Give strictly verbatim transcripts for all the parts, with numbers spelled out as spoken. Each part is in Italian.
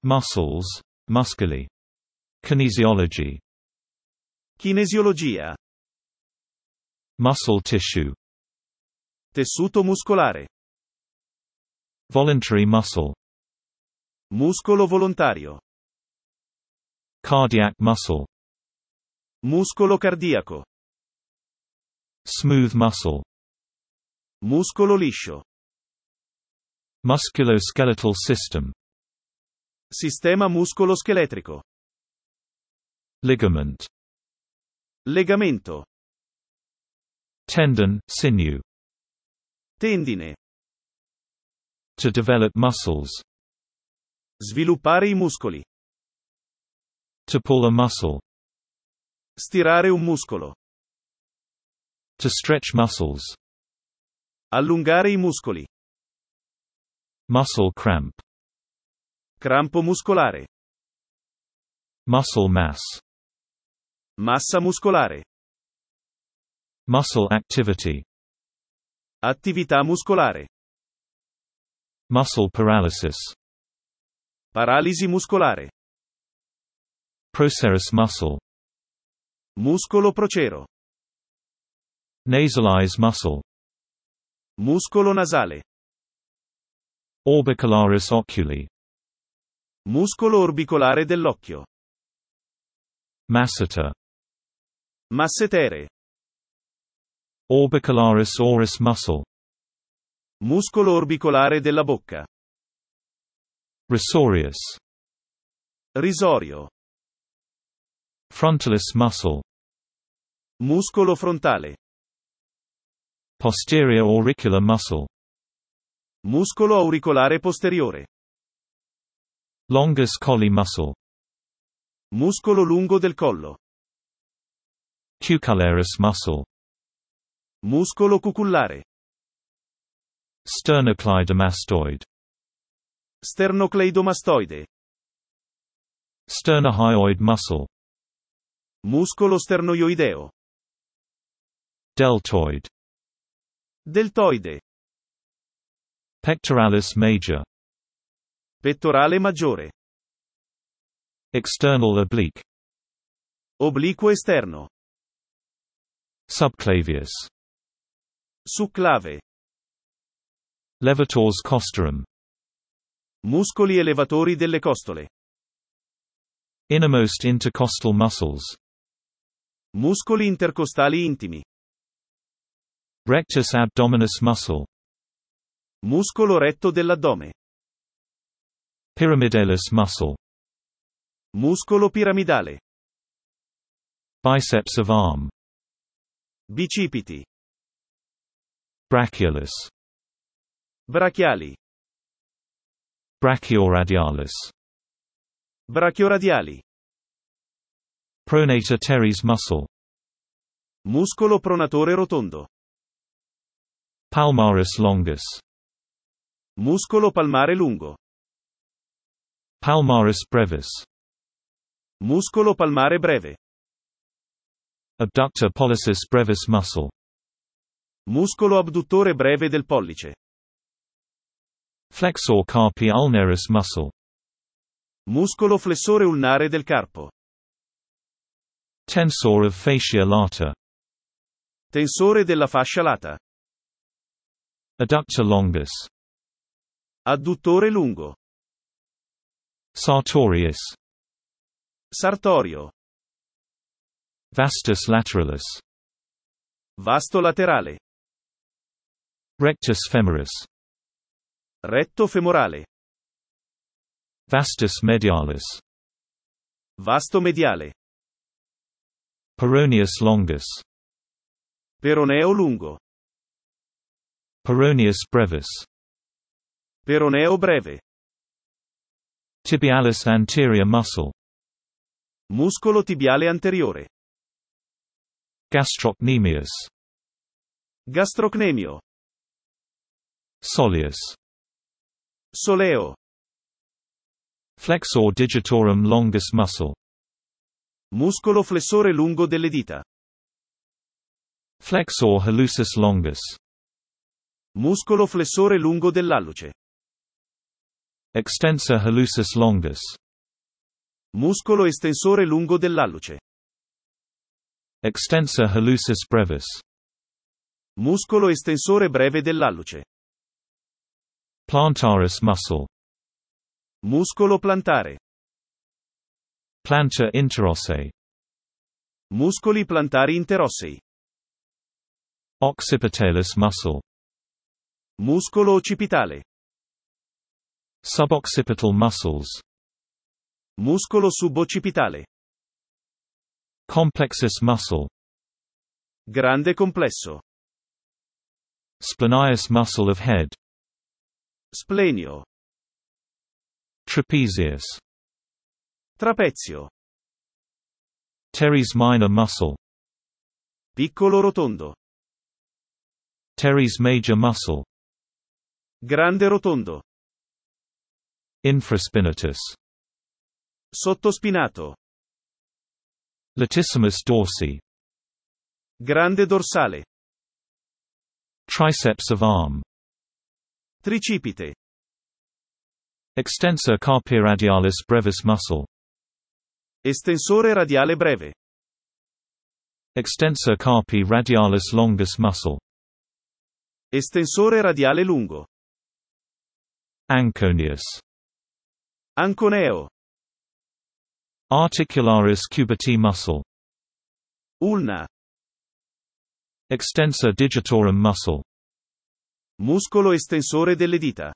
Muscles, muscoli. Kinesiology. Kinesiologia. Muscle tissue. Tessuto muscolare. Voluntary muscle. Muscolo volontario. Cardiac muscle. Muscolo cardiaco. Smooth muscle. Muscolo liscio. Musculoskeletal system. Sistema muscolo-scheletrico. Ligament. Legamento. Tendon, sinew. Tendine. To develop muscles. Sviluppare i muscoli. To pull a muscle. Stirare un muscolo. To stretch muscles. Allungare i muscoli. Muscle cramp. Crampo muscolare. Muscle mass. Massa muscolare. Muscle activity. Attività muscolare. Muscle paralysis. Paralisi muscolare. Procerus muscle. Muscolo procero. Nasalize muscle. Muscolo nasale. Orbicularis oculi. Muscolo orbicolare dell'occhio. Masseter. Massetere. Orbicularis oris muscle. Muscolo orbicolare della bocca. Risorius. Risorio. Frontalis muscle. Muscolo frontale. Posterior auricular muscle. Muscolo auricolare posteriore. Longus colli muscle. Muscolo lungo del collo. Cucullaris muscle. Muscolo cucullare. Sternocleidomastoid. Sternocleidomastoide. Sternohyoid muscle. Muscolo sternoioideo. Deltoid. Deltoide. Pectoralis major. Pettorale maggiore. External oblique. Obliquo esterno. Subclavius. Succlave. Levators costarum. Muscoli elevatori delle costole. Innermost intercostal muscles. Muscoli intercostali intimi. Rectus abdominis muscle. Muscolo retto dell'addome. Pyramidalis muscle. Muscolo piramidale. Biceps of arm. Bicipiti. Brachialis. Brachiali. Brachioradialis. Brachioradiali. Pronator teres muscle. Muscolo pronatore rotondo. Palmaris longus. Muscolo palmare lungo. Palmaris brevis. Muscolo palmare breve. Abductor pollicis brevis muscle. Muscolo abduttore breve del pollice. Flexor carpi ulnaris muscle. Muscolo flessore ulnare del carpo. Tensor of fascia lata. Tensore della fascia lata. Adductor longus. Adduttore lungo. Sartorius. Sartorio. Vastus lateralis. Vasto laterale. Rectus femoris. Retto femorale. Vastus medialis. Vasto mediale. Peroneus longus. Peroneo lungo. Peroneus brevis. Peroneo breve. Tibialis anterior muscle. Muscolo tibiale anteriore. Gastrocnemius. Gastrocnemio. Soleus. Soleo. Flexor digitorum longus muscle. Muscolo flessore lungo delle dita. Flexor hallucis longus. Muscolo flessore lungo dell'alluce. Extensor hallucis longus. Muscolo estensore lungo dell'alluce. Extensor hallucis brevis. Muscolo estensore breve dell'alluce. Plantaris muscle. Muscolo plantare. Plantar interossei. Muscoli plantari interossei. Occipitalis muscle. Muscolo occipitale. Suboccipital muscles. Muscolo suboccipitale. Complexus muscle. Grande complesso. Splenius muscle of head. Splenio. Trapezius. Trapezio. Teres minor muscle. Piccolo rotondo. Teres major muscle. Grande rotondo. Infraspinatus. Sottospinato. Latissimus dorsi. Grande dorsale. Triceps of arm. Tricipite. Extensor carpi radialis brevis muscle. Estensore radiale breve. Extensor carpi radialis longus muscle. Estensore radiale lungo. Anconius. Anconeo. Articularis cubiti muscle. Ulna. Extensor digitorum muscle. Muscolo estensore delle dita.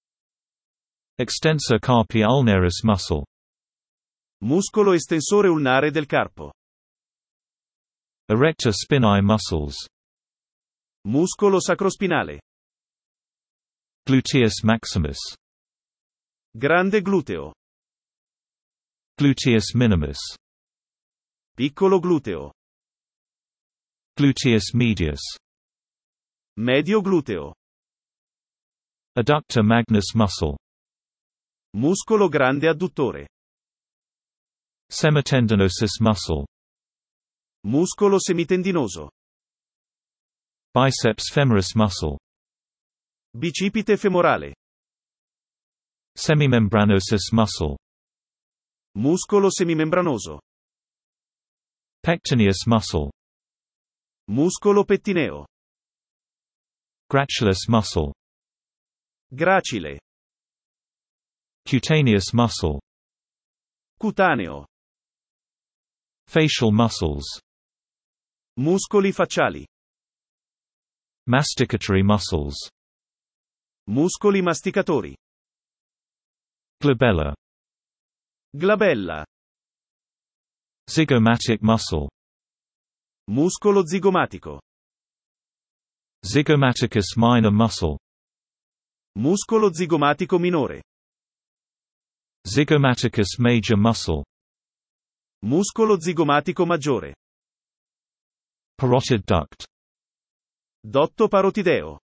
Extensor carpi ulnaris muscle. Muscolo estensore ulnare del carpo. Erector spinae muscles. Muscolo sacrospinale. Gluteus maximus. Grande gluteo. Gluteus minimus. Piccolo gluteo. Gluteus medius. Medio gluteo. Adductor magnus muscle. Muscolo grande adduttore. Semitendinosus muscle. Muscolo semitendinoso. Biceps femoris muscle. Bicipite femorale. Semimembranosus muscle. Muscolo semimembranoso. Pectineus muscle. Muscolo pettineo. Gratulus muscle. Gracile. Cutaneous muscle. Cutaneo. Facial muscles. Muscoli facciali. Masticatory muscles. Muscoli masticatori. Glabella. Glabella. Zygomatic muscle. Muscolo zigomatico. Zygomaticus minor muscle. Muscolo zigomatico minore. Zygomaticus major muscle. Muscolo zigomatico maggiore. Parotid duct. Dotto parotideo.